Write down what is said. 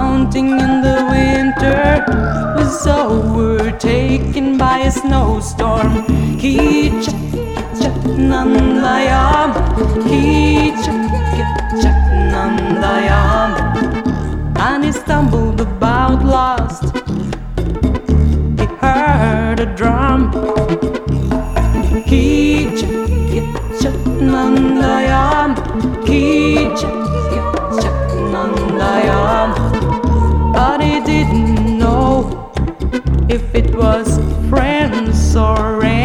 counting in the winter was overtaken by a snowstorm. Kicha, kicha, nandayam. Kicha, kicha, nandayam. And he stumbled about lost. He heard a drum. Kicha, kicha, nandayam. Kicha, kicha, nandayam. But he didn't know if it was friends or